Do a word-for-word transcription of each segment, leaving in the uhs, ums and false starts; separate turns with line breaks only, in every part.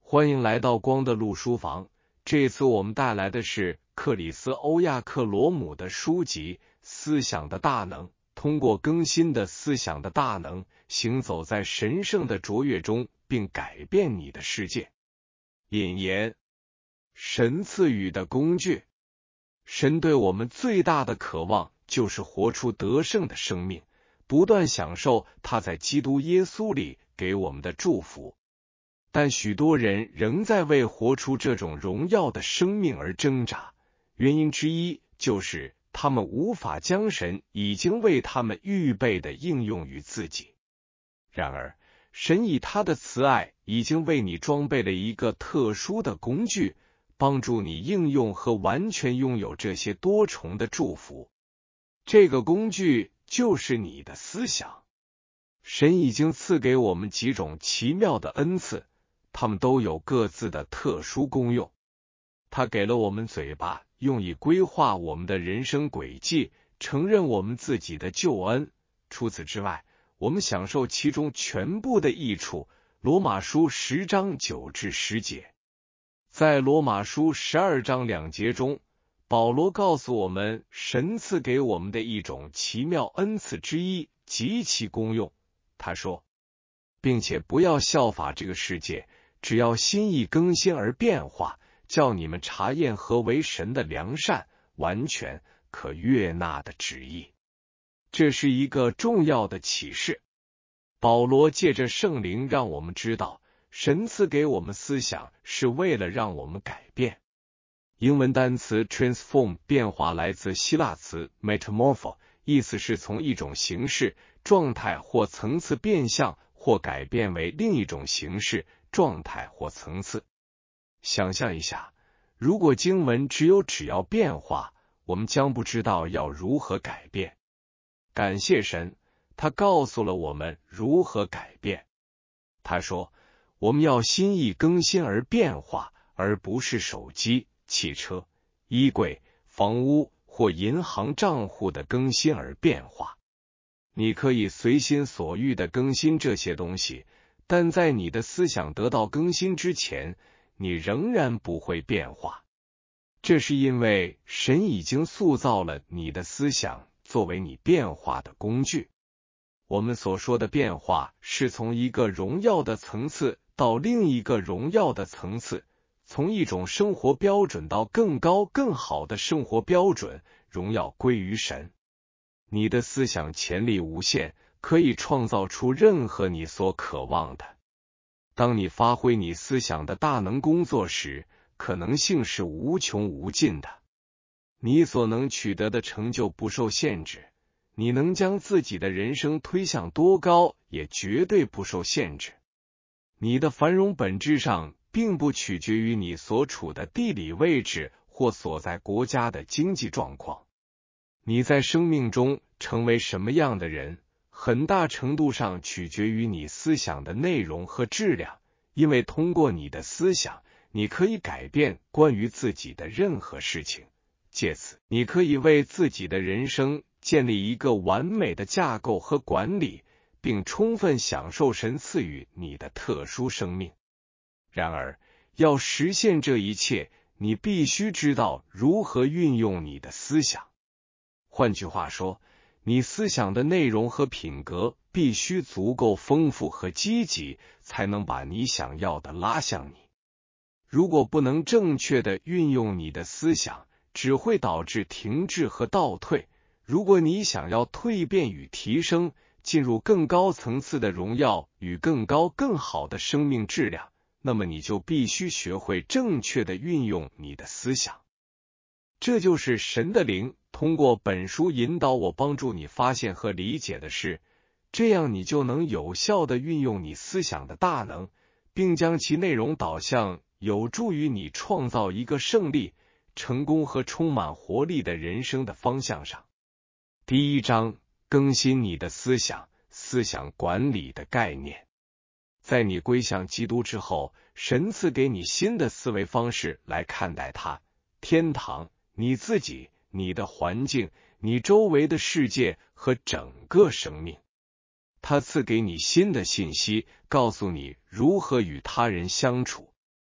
欢迎来到光的路书房。这次我们带来的是克里斯·欧亚克罗姆的书籍《思想的大能》，通过更新的思想的大能，行走在神圣的卓越中，并改变你的世界。引言：神赐予的工具。神对我们最大的渴望就是活出得胜的生命，不断享受他在基督耶稣里给我们的祝福。但许多人仍在为活出这种荣耀的生命而挣扎，原因之一就是他们无法将神已经为他们预备的应用于自己。然而，神以他的慈爱已经为你装备了一个特殊的工具，帮助你应用和完全拥有这些多重的祝福。这个工具就是你的思想。神已经赐给我们几种奇妙的恩赐，它们都有各自的特殊功用。他给了我们嘴巴，用以规划我们的人生轨迹，承认我们自己的救恩。除此之外，我们享受其中全部的益处。罗马书十章九至十节。在罗马书十二章两节中，保罗告诉我们，神赐给我们的一种奇妙恩赐之一极其功用。他说，并且不要效法这个世界，只要心意更新而变化，叫你们查验何为神的良善、完全、可悦纳的旨意。这是一个重要的启示。保罗借着圣灵让我们知道，神赐给我们思想是为了让我们改变。英文单词 transform 变化来自希腊词 metamorpho， 意思是从一种形式、状态或层次变相或改变为另一种形式、状态或层次。想象一下，如果经文只有只要变化，我们将不知道要如何改变。感谢神，他告诉了我们如何改变。他说，我们要心意更新而变化，而不是手机、汽车、衣柜、房屋或银行账户的更新而变化。你可以随心所欲地更新这些东西，但在你的思想得到更新之前，你仍然不会变化。这是因为神已经塑造了你的思想作为你变化的工具。我们所说的变化是从一个荣耀的层次到另一个荣耀的层次，从一种生活标准到更高更好的生活标准，荣耀归于神。你的思想潜力无限，可以创造出任何你所渴望的。当你发挥你思想的大能工作时，可能性是无穷无尽的。你所能取得的成就不受限制，你能将自己的人生推向多高，也绝对不受限制。你的繁荣本质上并不取决于你所处的地理位置或所在国家的经济状况。你在生命中成为什么样的人，很大程度上取决于你思想的内容和质量，因为通过你的思想，你可以改变关于自己的任何事情，借此，你可以为自己的人生建立一个完美的架构和管理，并充分享受神赐予你的特殊生命。然而，要实现这一切，你必须知道如何运用你的思想。换句话说，你思想的内容和品格必须足够丰富和积极，才能把你想要的拉向你。如果不能正确的运用你的思想，只会导致停滞和倒退。如果你想要蜕变与提升，进入更高层次的荣耀与更高更好的生命质量，那么你就必须学会正确的运用你的思想。这就是神的灵通过本书引导我帮助你发现和理解的事，这样你就能有效地运用你思想的大能，并将其内容导向有助于你创造一个胜利、成功和充满活力的人生的方向上。第一章，更新你的思想，思想管理的概念。在你归向基督之后，神赐给你新的思维方式来看待它、天堂、你自己、你的环境、你周围的世界和整个生命。他赐给你新的信息，告诉你如何与他人相处。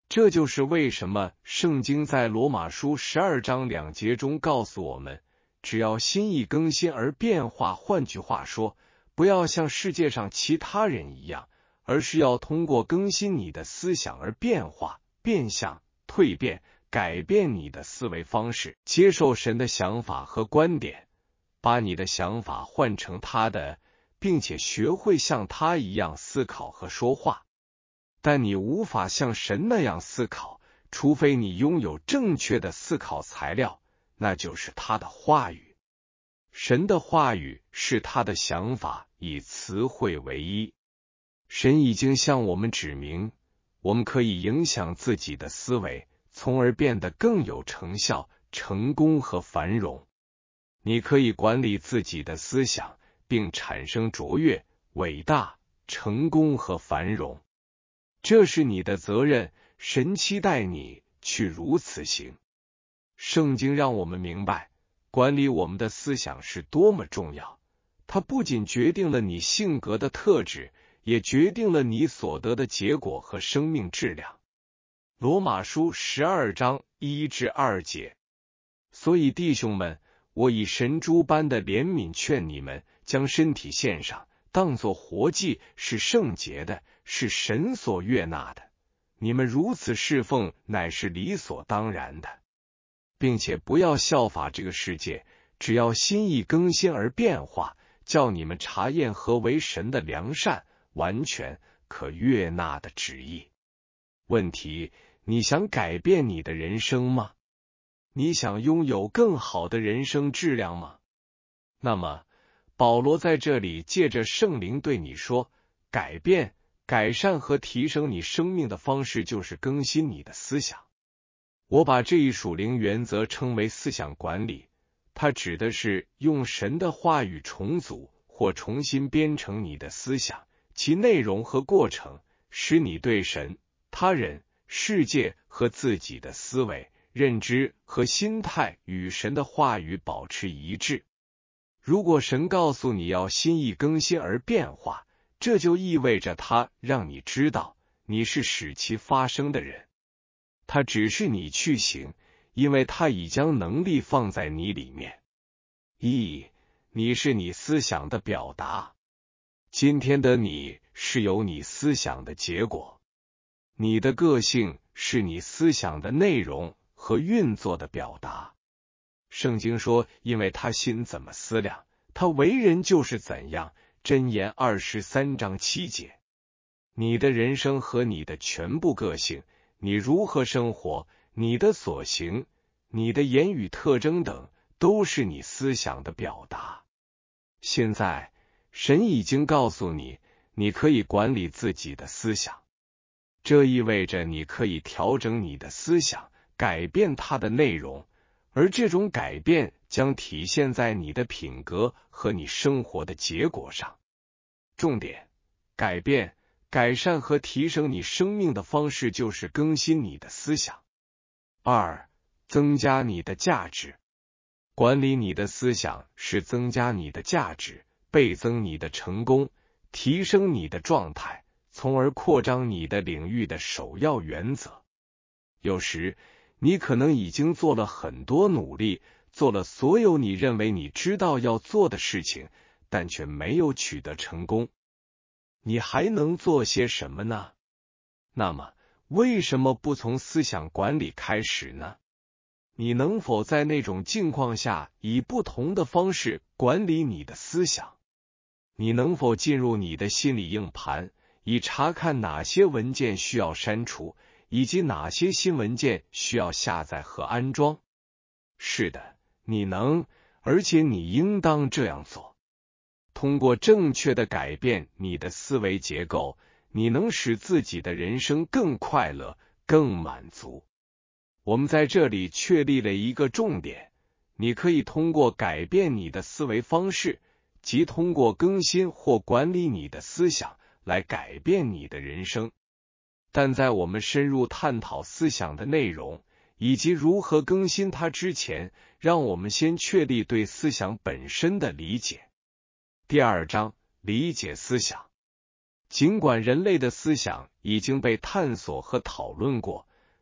这就是为什么圣经在罗马书十二章两节中告诉我们，只要心意更新而变化，换句话说，不要像世界上其他人一样，而是要通过更新你的思想而变化、变相、蜕变，改变你的思维方式，接受神的想法和观点，把你的想法换成他的，并且学会像他一样思考和说话。但你无法像神那样思考，除非你拥有正确的思考材料，那就是他的话语。神的话语是他的想法，以词汇为一。神已经向我们指明，我们可以影响自己的思维，从而变得更有成效、成功和繁荣。你可以管理自己的思想，并产生卓越、伟大、成功和繁荣。这是你的责任，神期待你去如此行。圣经让我们明白，管理我们的思想是多么重要。它不仅决定了你性格的特质，也决定了你所得的结果和生命质量。罗马书十二章一至二节。所以弟兄们，我以神诸般的怜悯劝你们，将身体献上，当作活祭，是圣洁的，是神所悦纳的。你们如此侍奉，乃是理所当然的。并且不要效法这个世界，只要心意更新而变化，叫你们查验何为神的良善、完全、可悦纳的旨意。问题：你想改变你的人生吗？你想拥有更好的人生质量吗？那么，保罗在这里借着圣灵对你说，改变、改善和提升你生命的方式就是更新你的思想。我把这一属灵原则称为思想管理，它指的是用神的话语重组或重新编程你的思想，其内容和过程，使你对神、他人、世界和自己的思维、认知和心态与神的话语保持一致。如果神告诉你要心意更新而变化，这就意味着他让你知道你是使其发生的人。他指示你去行，因为他已将能力放在你里面。一，你是你思想的表达。今天的你是由你思想的结果。你的个性是你思想的内容和运作的表达。圣经说，因为他心怎么思量，他为人就是怎样。箴言二十三章七节。你的人生和你的全部个性，你如何生活，你的所行，你的言语特征等，都是你思想的表达。现在，神已经告诉你，你可以管理自己的思想。这意味着你可以调整你的思想，改变它的内容，而这种改变将体现在你的品格和你生活的结果上。重点：改变、改善和提升你生命的方式就是更新你的思想。二、增加你的价值。管理你的思想是增加你的价值，倍增你的成功，提升你的状态，从而扩张你的领域的首要原则。有时，你可能已经做了很多努力，做了所有你认为你知道要做的事情，但却没有取得成功。你还能做些什么呢？那么，为什么不从思想管理开始呢？你能否在那种境况下以不同的方式管理你的思想？你能否进入你的心理硬盘，以查看哪些文件需要删除，以及哪些新文件需要下载和安装？是的，你能，而且你应当这样做。通过正确的改变你的思维结构，你能使自己的人生更快乐、更满足。我们在这里确立了一个重点，你可以通过改变你的思维方式，即通过更新或管理你的思想来改变你的人生。但在我们深入探讨思想的内容以及如何更新它之前，让我们先确立对思想本身的理解。第二章，理解思想。尽管人类的思想已经被探索和讨论过，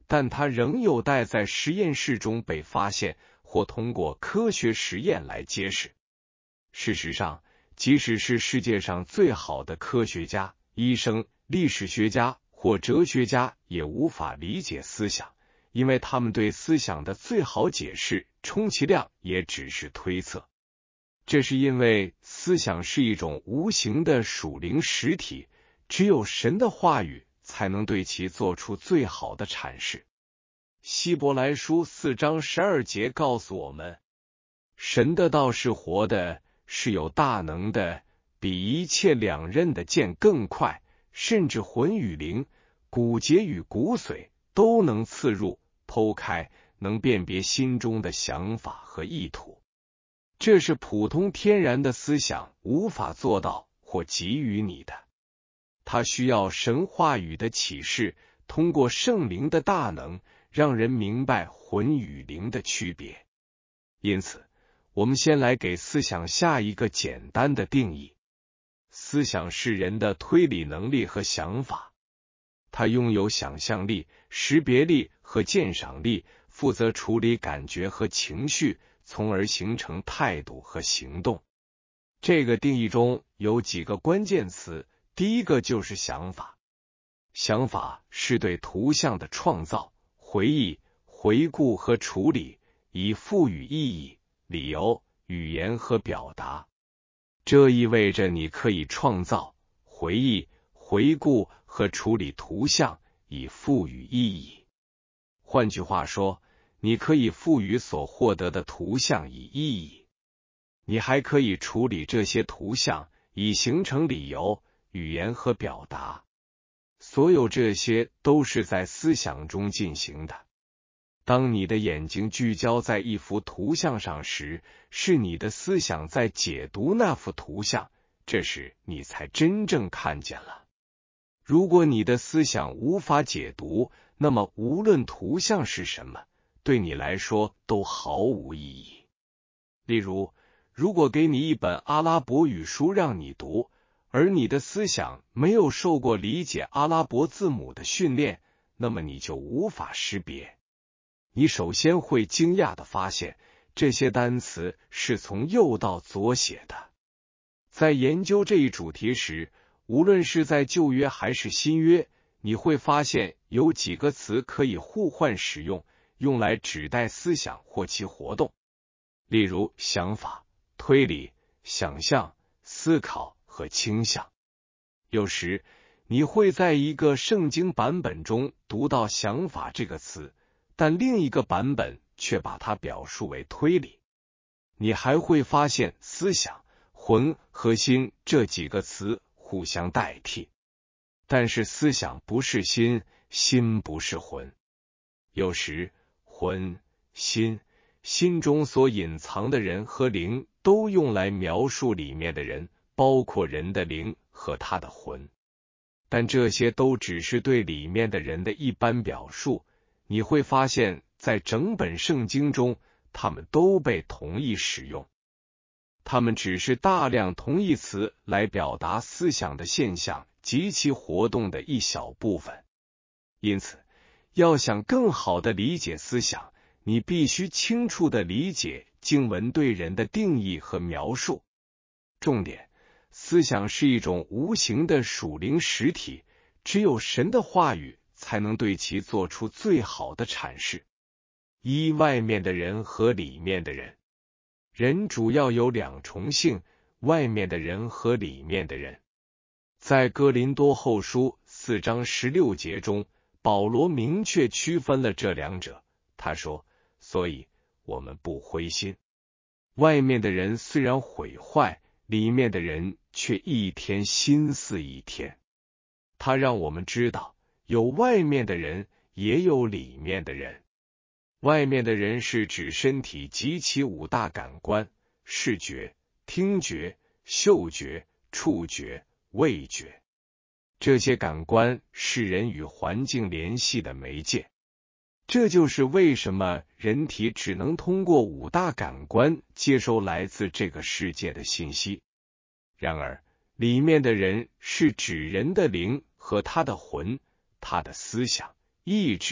但它仍有待在实验室中被发现，或通过科学实验来揭示。事实上，即使是世界上最好的科学家、医生、历史学家或哲学家，也无法理解思想，因为他们对思想的最好解释，充其量也只是推测。这是因为思想是一种无形的属灵实体，只有神的话语才能对其做出最好的阐释。希伯来书四章十二节告诉我们，神的道是活的，是有大能的，比一切两刃的剑更快，甚至魂与灵、骨节与骨髓都能刺入、剖开，能辨别心中的想法和意图。这是普通天然的思想无法做到或给予你的，它需要神话语的启示，通过圣灵的大能，让人明白魂与灵的区别。因此，我们先来给思想下一个简单的定义。思想是人的推理能力和想法，它拥有想象力、识别力和鉴赏力，负责处理感觉和情绪，从而形成态度和行动。这个定义中有几个关键词，第一个就是想法。想法是对图像的创造、回忆、回顾和处理，以赋予意义、理由、语言和表达。这意味着你可以创造、回忆、回顾和处理图像，以赋予意义。换句话说，你可以赋予所获得的图像以意义。你还可以处理这些图像，以形成理由、语言和表达。所有这些都是在思想中进行的。当你的眼睛聚焦在一幅图像上时，是你的思想在解读那幅图像，这时你才真正看见了。如果你的思想无法解读，那么无论图像是什么，对你来说都毫无意义。例如，如果给你一本阿拉伯语书让你读，而你的思想没有受过理解阿拉伯字母的训练，那么你就无法识别。你首先会惊讶地发现，这些单词是从右到左写的。在研究这一主题时，无论是在旧约还是新约，你会发现有几个词可以互换使用，用来指代思想或其活动。例如，想法、推理、想象、思考和倾向。有时，你会在一个圣经版本中读到想法这个词，但另一个版本却把它表述为推理。你还会发现思想、魂和心这几个词互相代替，但是思想不是心，心不是魂。有时，魂、心、心中所隐藏的人和灵都用来描述里面的人，包括人的灵和他的魂。但这些都只是对里面的人的一般表述。你会发现在整本圣经中，它们都被同意使用。它们只是大量同义词来表达思想的现象及其活动的一小部分。因此，要想更好地理解思想，你必须清楚地理解经文对人的定义和描述。重点，思想是一种无形的属灵实体，只有神的话语才能对其做出最好的阐释。一、外面的人和里面的人。人主要有两重性，外面的人和里面的人。在哥林多后书四章十六节中，保罗明确区分了这两者。他说，所以我们不灰心。外面的人虽然毁坏，里面的人却一天心思一天。他让我们知道，有外面的人，也有里面的人。外面的人是指身体及其五大感官：视觉、听觉、嗅觉、触觉、味觉。这些感官是人与环境联系的媒介。这就是为什么人体只能通过五大感官接收来自这个世界的信息。然而，里面的人是指人的灵和他的魂，他的思想、意志、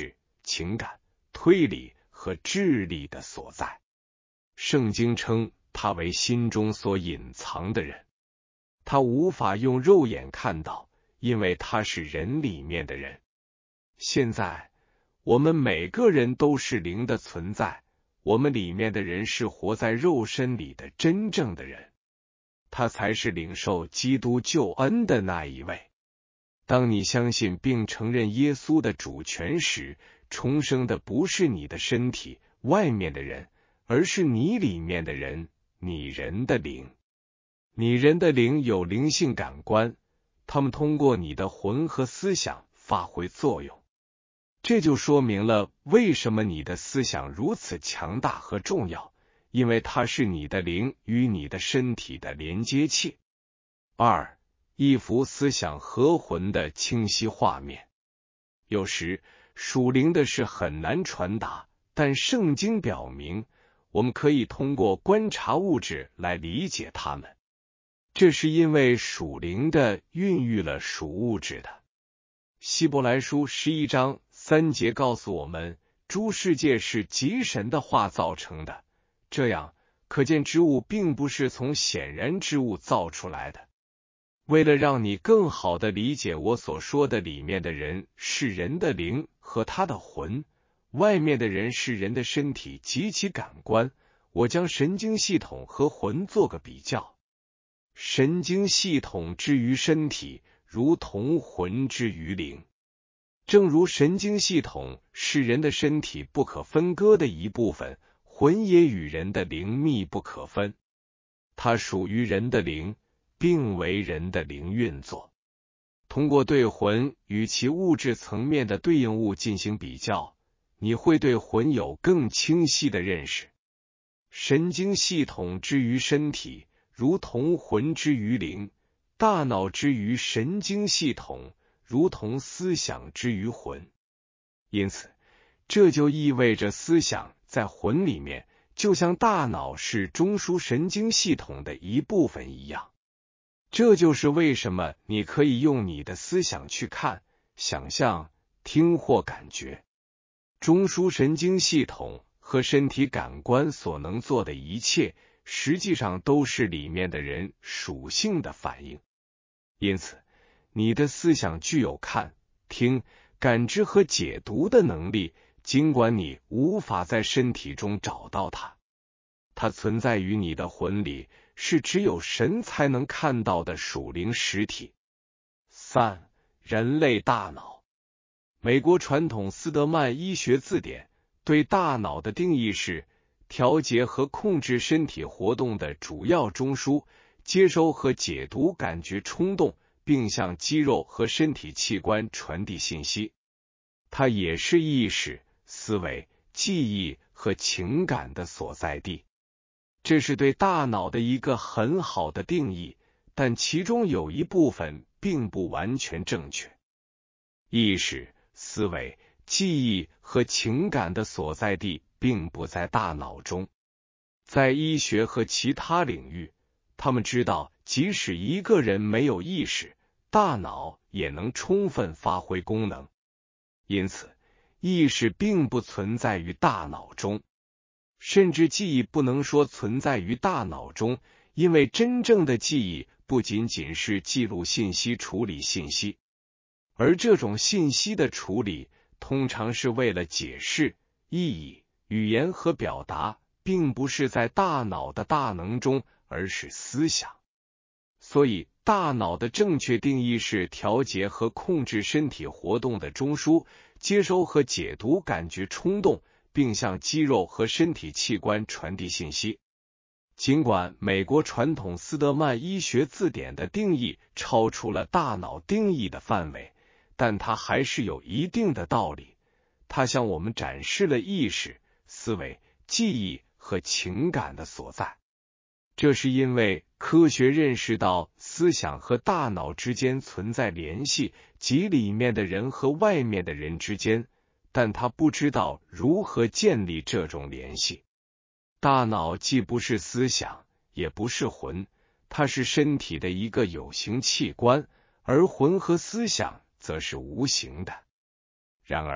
情感、推理和智力的所在。圣经称他为心中所隐藏的人，他无法用肉眼看到，因为他是人里面的人。现在我们每个人都是灵的存在，我们里面的人是活在肉身里的真正的人，他才是领受基督救恩的那一位。当你相信并承认耶稣的主权时，重生的不是你的身体外面的人，而是你里面的人，你人的灵。你人的灵有灵性感官，他们通过你的魂和思想发挥作用。这就说明了为什么你的思想如此强大和重要，因为它是你的灵与你的身体的连接器。二，一幅思想和魂的清晰画面。有时属灵的事很难传达，但圣经表明我们可以通过观察物质来理解它们。这是因为属灵的孕育了属物质的。希伯来书十一章三节告诉我们，诸世界是极神的话造成的，这样可见之物并不是从显然之物造出来的。为了让你更好地理解我所说的，里面的人是人的灵和他的魂，外面的人是人的身体及其感官，我将神经系统和魂做个比较。神经系统之于身体，如同魂之于灵。正如神经系统是人的身体不可分割的一部分，魂也与人的灵密不可分。它属于人的灵，并为人的灵运作。通过对魂与其物质层面的对应物进行比较，你会对魂有更清晰的认识。神经系统之于身体，如同魂之于灵；大脑之于神经系统，如同思想之于魂。因此，这就意味着思想在魂里面，就像大脑是中枢神经系统的一部分一样。这就是为什么你可以用你的思想去看、想象、听或感觉。中枢神经系统和身体感官所能做的一切，实际上都是里面的人属性的反应。因此，你的思想具有看、听、感知和解读的能力，尽管你无法在身体中找到它。它存在于你的魂里，是只有神才能看到的属灵实体。三、人类大脑。美国传统斯德曼医学字典对大脑的定义是：调节和控制身体活动的主要中枢，接收和解读感觉冲动，并向肌肉和身体器官传递信息。它也是意识、思维、记忆和情感的所在地。这是对大脑的一个很好的定义，但其中有一部分并不完全正确。意识、思维、记忆和情感的所在地并不在大脑中。在医学和其他领域，他们知道，即使一个人没有意识，大脑也能充分发挥功能。因此，意识并不存在于大脑中。甚至记忆不能说存在于大脑中，因为真正的记忆不仅仅是记录信息、处理信息，而这种信息的处理通常是为了解释、意义、语言和表达，并不是在大脑的大能中，而是思想。所以，大脑的正确定义是调节和控制身体活动的中枢，接收和解读感觉冲动，并向肌肉和身体器官传递信息。尽管美国传统斯德曼医学字典的定义超出了大脑定义的范围，但它还是有一定的道理。它向我们展示了意识、思维、记忆和情感的所在。这是因为科学认识到思想和大脑之间存在联系，即里面的人和外面的人之间，但他不知道如何建立这种联系。大脑既不是思想，也不是魂，它是身体的一个有形器官，而魂和思想则是无形的。然而，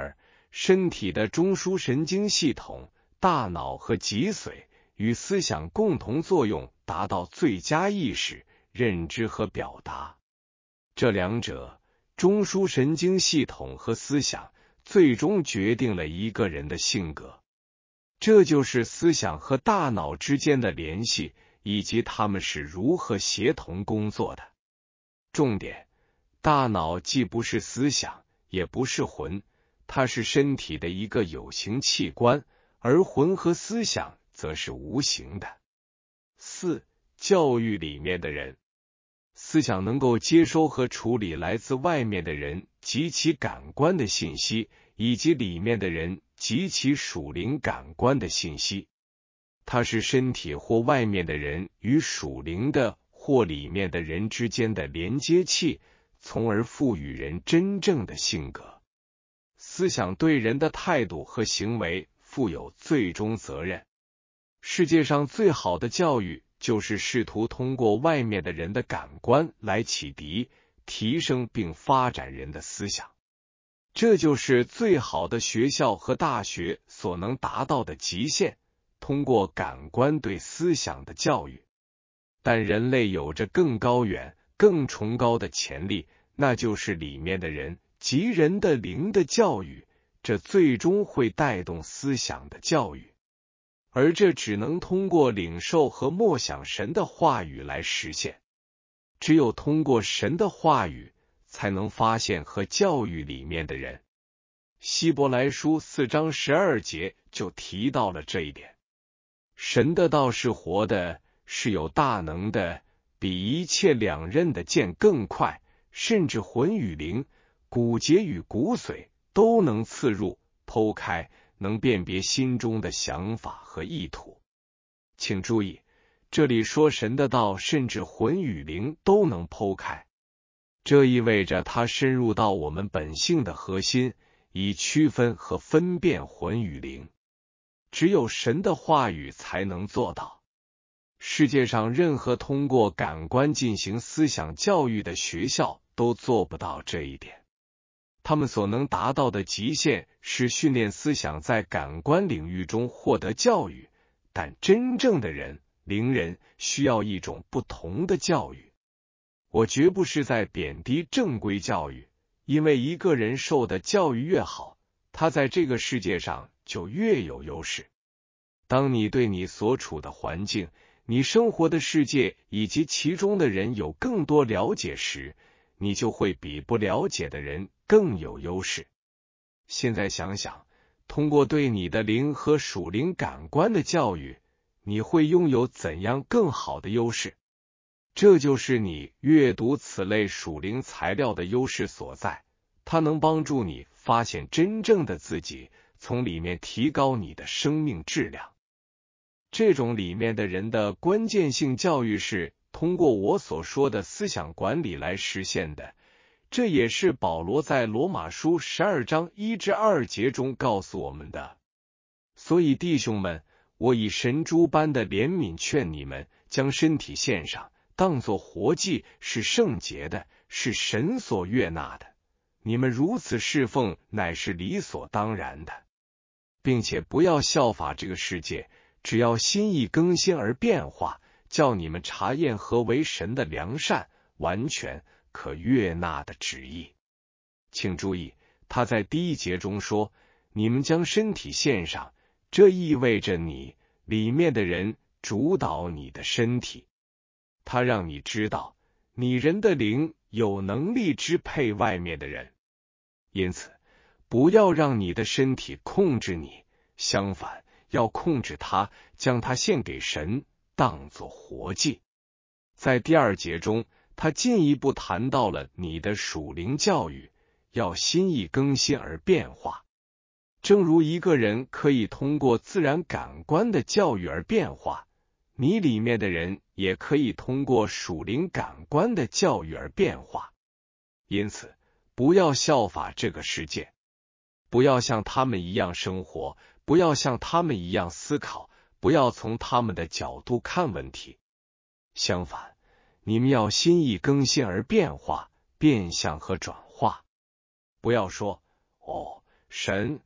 身体的中枢神经系统、大脑和脊髓与思想共同作用，达到最佳意识、认知和表达。这两者，中枢神经系统和思想，最终决定了一个人的性格。这就是思想和大脑之间的联系，以及它们是如何协同工作的。重点：大脑既不是思想，也不是魂，它是身体的一个有形器官，而魂和思想则是无形的。四、教育里面的人。思想能够接收和处理来自外面的人及其感官的信息，以及里面的人及其属灵感官的信息。它是身体或外面的人与属灵的或里面的人之间的连接器，从而赋予人真正的性格。思想对人的态度和行为负有最终责任。世界上最好的教育，就是试图通过外面的人的感官来启迪、提升并发展人的思想。这就是最好的学校和大学所能达到的极限，通过感官对思想的教育。但人类有着更高远、更崇高的潜力，那就是里面的人及人的灵的教育，这最终会带动思想的教育。而这只能通过领受和默想神的话语来实现。只有通过神的话语，才能发现和教育里面的人。希伯来书四章十二节就提到了这一点。神的道是活的，是有大能的，比一切两刃的剑更快，甚至魂与灵、骨节与骨髓都能刺入、剖开，能辨别心中的想法和意图。请注意，这里说神的道甚至魂与灵都能剖开，这意味着它深入到我们本性的核心，以区分和分辨魂与灵。只有神的话语才能做到。世界上任何通过感官进行思想教育的学校都做不到这一点。他们所能达到的极限是训练思想在感官领域中获得教育，但真正的人、灵人需要一种不同的教育。我绝不是在贬低正规教育，因为一个人受的教育越好，他在这个世界上就越有优势。当你对你所处的环境、你生活的世界以及其中的人有更多了解时，你就会比不了解的人更有优势。现在想想，通过对你的灵和属灵感官的教育，你会拥有怎样更好的优势？这就是你阅读此类属灵材料的优势所在，它能帮助你发现真正的自己，从里面提高你的生命质量。这种里面的人的关键性教育是通过我所说的思想管理来实现的，这也是保罗在罗马书十二章一至二节中告诉我们的。所以弟兄们，我以神诸般的怜悯劝你们，将身体献上，当作活祭，是圣洁的，是神所悦纳的。你们如此侍奉，乃是理所当然的。并且不要效法这个世界，只要心意更新而变化，叫你们查验何为神的良善、完全、可悦纳的旨意。请注意，他在第一节中说，你们将身体献上，这意味着你里面的人主导你的身体。他让你知道，你人的灵有能力支配外面的人。因此，不要让你的身体控制你，相反，要控制它，将它献给神，当作活祭。在第二节中，他进一步谈到了你的属灵教育，要心意更新而变化。正如一个人可以通过自然感官的教育而变化，你里面的人也可以通过属灵感官的教育而变化。因此，不要效法这个世界，不要像他们一样生活，不要像他们一样思考，不要从他们的角度看问题。相反，你们要心意更新而变化、变相和转化。不要说，哦，神，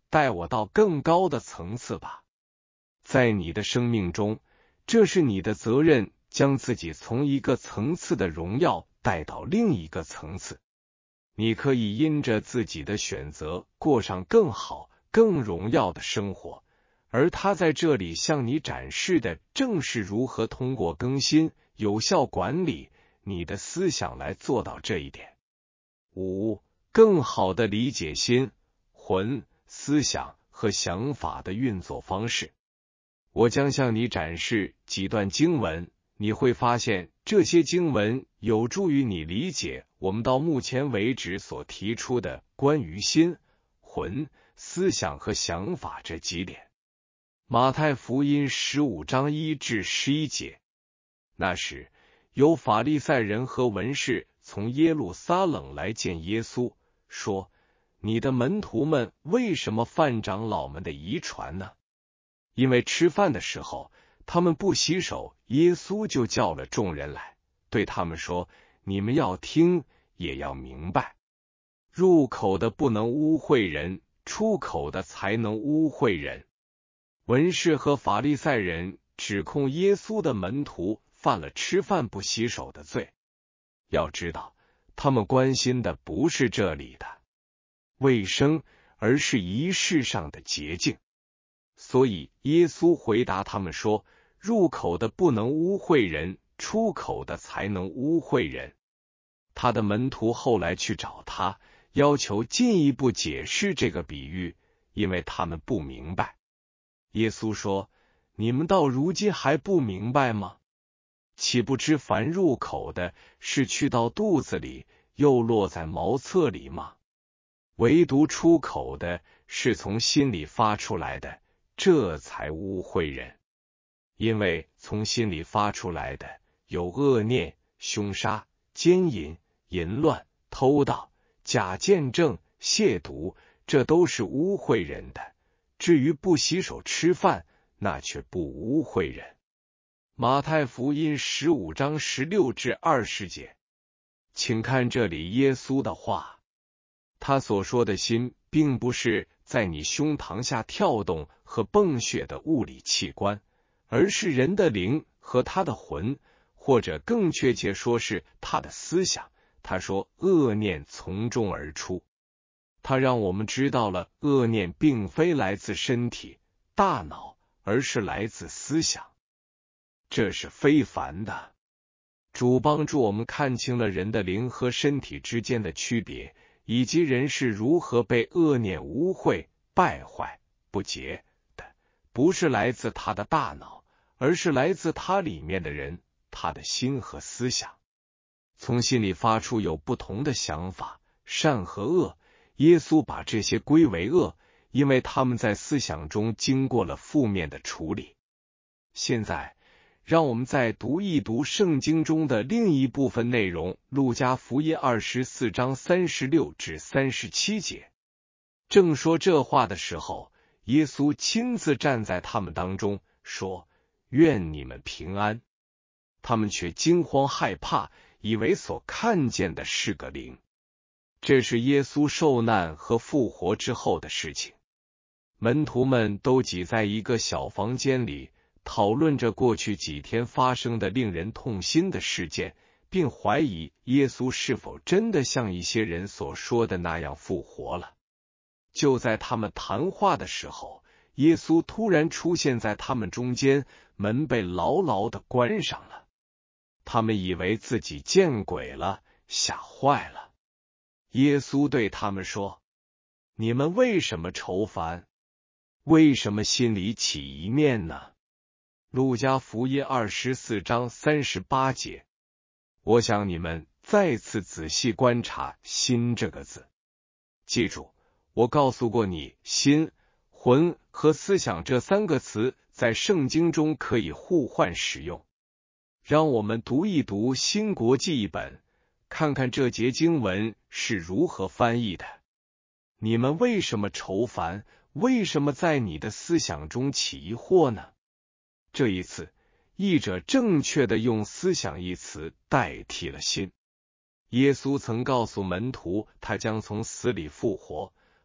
带我到更高的层次吧。在你的生命中，这是你的责任，将自己从一个层次的荣耀带到另一个层次。你可以因着自己的选择过上更好、更荣耀的生活，而他在这里向你展示的正是如何通过更新、有效管理你的思想来做到这一点。五、更好地理解心、魂、思想和想法的运作方式。我将向你展示几段经文，你会发现这些经文有助于你理解我们到目前为止所提出的关于心、魂、思想和想法这几点。马太福音十五章一至十一节。那时，有法利赛人和文士从耶路撒冷来见耶稣，说：你的门徒们为什么犯长老们的遗传呢？因为吃饭的时候，他们不洗手。耶稣就叫了众人来，对他们说：你们要听，也要明白。入口的不能污秽人，出口的才能污秽人。文士和法利赛人指控耶稣的门徒犯了吃饭不洗手的罪。要知道，他们关心的不是这里的卫生，而是仪式上的洁净。所以耶稣回答他们说：入口的不能污秽人，出口的才能污秽人。他的门徒后来去找他，要求进一步解释这个比喻，因为他们不明白。耶稣说：你们到如今还不明白吗？岂不知凡入口的是去到肚子里，又落在茅厕里吗？唯独出口的是从心里发出来的，这才污秽人。因为从心里发出来的有恶念、凶杀、奸淫、淫乱、偷盗、假见证、亵渎，这都是污秽人的。至于不洗手吃饭，那却不污秽人。马太福音十五章十六至二十节。请看这里耶稣的话，他所说的心，并不是在你胸膛下跳动和泵血的物理器官，而是人的灵和他的魂，或者更确切说是他的思想。他说恶念从中而出，他让我们知道了恶念并非来自身体、大脑，而是来自思想。这是非凡的。主帮助我们看清了人的灵和身体之间的区别，以及人是如何被恶念污秽、败坏、不洁的，不是来自他的大脑，而是来自他里面的人，他的心和思想。从心里发出有不同的想法，善和恶，耶稣把这些归为恶，因为他们在思想中经过了负面的处理。现在让我们再读一读圣经中的另一部分内容，路加福音二十四章三十六至三十七节。正说这话的时候，耶稣亲自站在他们当中，说：愿你们平安。他们却惊慌害怕，以为所看见的是个灵。这是耶稣受难和复活之后的事情。门徒们都挤在一个小房间里，讨论着过去几天发生的令人痛心的事件，并怀疑耶稣是否真的像一些人所说的那样复活了。就在他们谈话的时候，耶稣突然出现在他们中间，门被牢牢地关上了。他们以为自己见鬼了，吓坏了。耶稣对他们说：你们为什么愁烦？为什么心里起疑念呢？路加福音二十四章三十八节。我想你们再次仔细观察心这个字。记住，我告诉过你，心、魂和思想这三个词在圣经中可以互换使用。让我们读一读新国际译本，看看这节经文是如何翻译的。你们为什么愁烦？为什么在你的思想中起疑惑呢？这一次，译者正确的用思想一词代替了心。耶稣曾告诉门徒，他将从死里复活，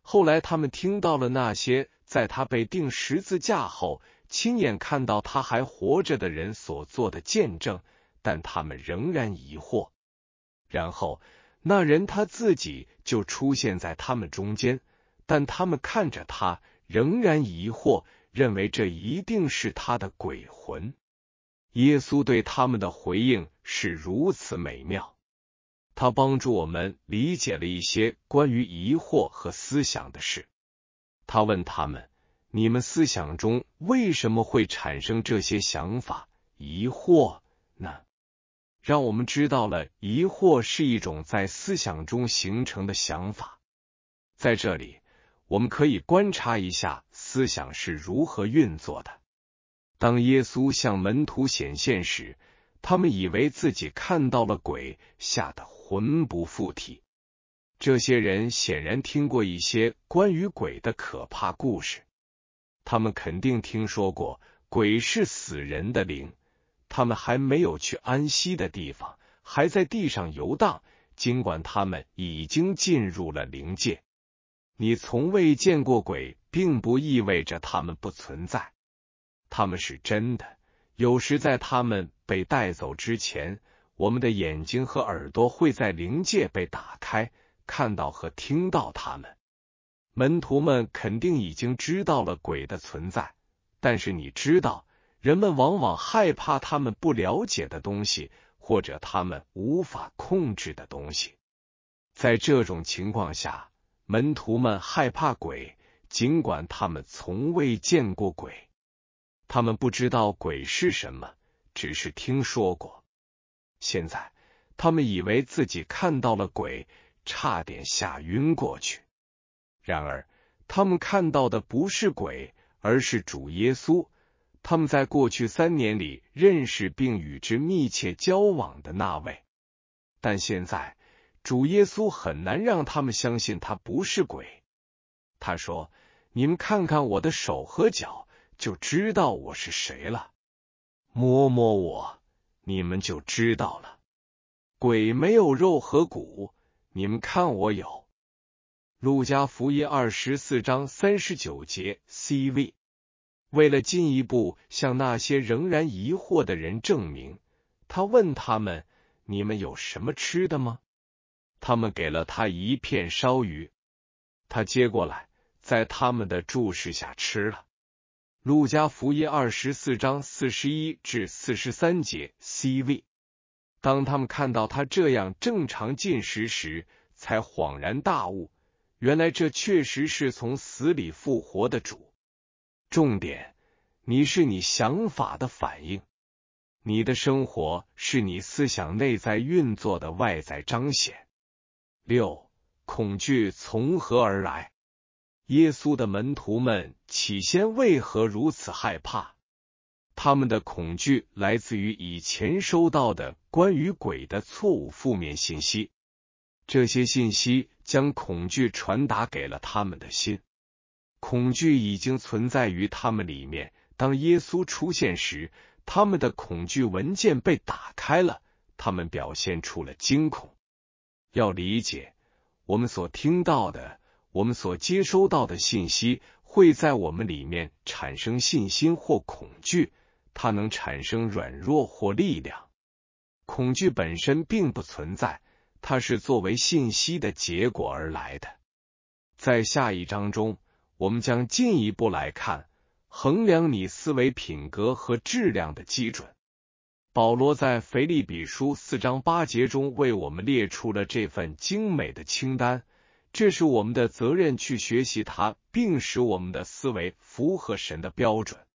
后来他们听到了那些在他被钉十字架后亲眼看到他还活着的人所做的见证，但他们仍然疑惑。然后那人他自己就出现在他们中间，但他们看着他仍然疑惑，认为这一定是他的鬼魂。耶稣对他们的回应是如此美妙，他帮助我们理解了一些关于疑惑和思想的事。他问他们，你们思想中为什么会产生这些想法、疑惑呢？让我们知道了疑惑是一种在思想中形成的想法。在这里，我们可以观察一下思想是如何运作的。当耶稣向门徒显现时，他们以为自己看到了鬼，吓得魂不附体。这些人显然听过一些关于鬼的可怕故事，他们肯定听说过鬼是死人的灵，他们还没有去安息的地方，还在地上游荡，尽管他们已经进入了灵界。你从未见过鬼，并不意味着他们不存在，他们是真的。有时在他们被带走之前，我们的眼睛和耳朵会在灵界被打开，看到和听到他们。门徒们肯定已经知道了鬼的存在，但是你知道，人们往往害怕他们不了解的东西，或者他们无法控制的东西。在这种情况下，门徒们害怕鬼，尽管他们从未见过鬼。他们不知道鬼是什么，只是听说过。现在，他们以为自己看到了鬼，差点吓晕过去。然而，他们看到的不是鬼，而是主耶稣，他们在过去三年里认识并与之密切交往的那位。但现在，主耶稣很难让他们相信他不是鬼。他说，你们看看我的手和脚，就知道我是谁了。摸摸我，你们就知道了。鬼没有肉和骨，你们看我有。路加福音二十四章三十九节 C V。 为了进一步向那些仍然疑惑的人证明，他问他们，你们有什么吃的吗？他们给了他一片烧鱼，他接过来，在他们的注视下吃了。路加福音二十四章四十一至四十三节 C V。 当他们看到他这样正常进食时，才恍然大悟，原来这确实是从死里复活的主。重点，你是你想法的反应，你的生活是你思想内在运作的外在彰显。六、恐惧从何而来？耶稣的门徒们起先为何如此害怕？他们的恐惧来自于以前收到的关于鬼的错误负面信息，这些信息将恐惧传达给了他们的心。恐惧已经存在于他们里面，当耶稣出现时，他们的恐惧文件被打开了，他们表现出了惊恐。要理解，我们所听到的，我们所接收到的信息会在我们里面产生信心或恐惧，它能产生软弱或力量。恐惧本身并不存在，它是作为信息的结果而来的。在下一章中，我们将进一步来看衡量你思维品格和质量的基准。保罗在腓立比书四章八节中为我们列出了这份精美的清单，这是我们的责任去学习它，并使我们的思维符合神的标准。